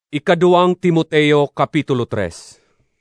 Ikaduwang Timoteo Kapitulo 3.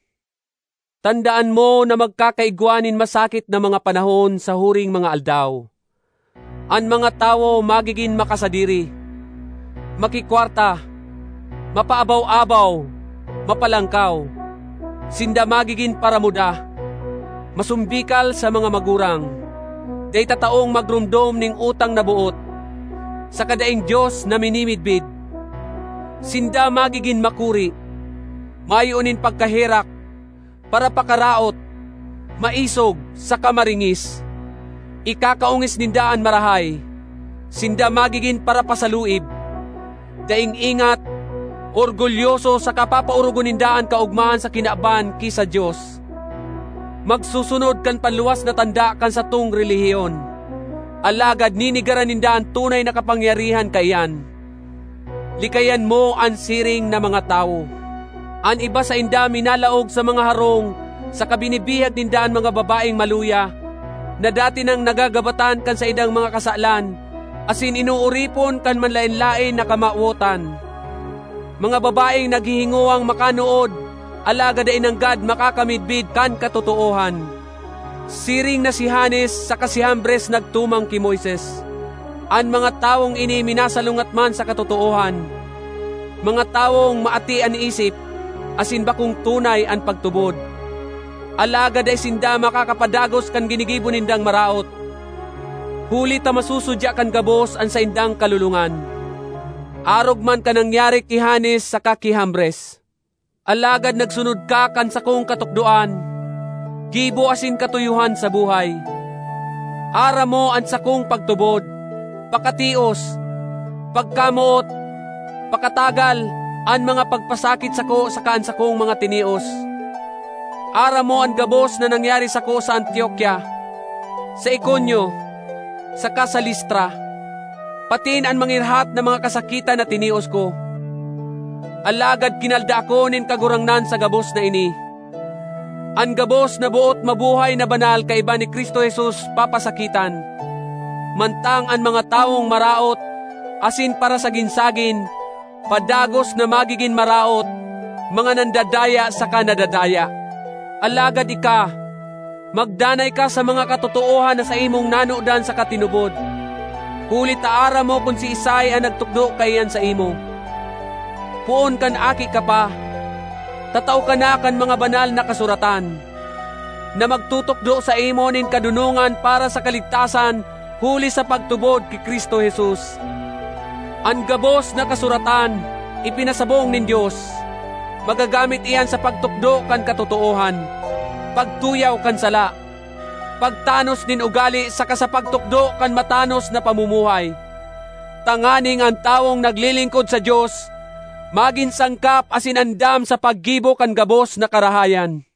Tandaan mo na magkakaigwanin masakit na mga panahon sa huring mga aldaw. Ang mga tao magiging makasadiri, makikwarta, mapaabaw-abaw, mapalangkaw, sinda magiging paramuda, masumbikal sa mga magurang, day tataong magrumdom ning utang na buot, sa kadaing Diyos na minimidbid. Sinda magiging makuri, mayunin pagkahirak, para pakaraot, maisog sa kamaringis. Ikakaungis nindaan marahay, sinda magiging para pasaluib. Daing ingat, orgulyoso sa kapapaurugon nindaan kaugmaan sa kinaaban kisa Diyos. Magsusunod kan panluwas na tanda kan sa tung relihiyon. Alagad ninigaran nindaan tunay na kapangyarihan kayan. Likayan mo ang siring na mga tao. Ang iba sa inda minalaog sa mga harong, sa kabinibihag nindaan mga babaeng maluya, na dati nang nagagabatan kan sa idang mga kasalan, asin inuuripon kan manlain-lain na kamauotan. Mga babaeng naghihinguang makanood, alagad ay nanggad makakamidbid kan katotoohan. Siring na si Hanes sa kasihambres nagtumang ki Moises. Ang mga taong ini minasalungat man sa katotoohan, mga taong maati ang isip, asin bakong tunay ang pagtubod. Alagad ay sinda makakapadagos kan ginigibo nindang maraot. Huli ta masusudya kan gabos ang sa indang kalulungan. Arog man ka nangyari ki Hanes sa kakihambres. Alagad nagsunod ka kan sakong katukduan, gibo asin katuyuhan sa buhay. Ara mo ang sakong pagtubod, pakatios, pagkamuot, pakatagal, ang mga pagpasakit sako sa kaan sakong mga tinios. Ara mo ang gabos na nangyari sako sa Antioquia, sa Iconio, saka sa Listra, patin ang mangirhat na mga kasakitan na tinios ko. Alagad kinalda ako nin kagurangnan sa gabos na ini. Ang gabos na buot mabuhay na banal kaiba ni Kristo Jesus papasakitan. Mantang ang mga taong maraot, asin para sa ginsagin, padagos na magiging maraot, mga nandadaya sa kanadadaya. Alagad ika, magdanay ka sa mga katotoohan na sa imong nanudan sa katinubod. Huli taara mo kung si Isay ang nagtukdo kayan sa imo. Puon kan aki ka pa, tataw ka na kan mga banal na kasuratan, na magtutukdo sa imo nin kadunungan para sa kaligtasan, huli sa pagtubod kay Kristo Jesus. Ang gabos na kasuratan, ipinasabong nin Diyos. Magagamit iyan sa pagtukdo kan katotoohan, pagtuyaw kan sala, pagtanos nin ugali saka sa pagtukdo kan matanos na pamumuhay. Tanganing ang taong naglilingkod sa Diyos, maging sangkap asin andam sa paggibo kan gabos na karahayan.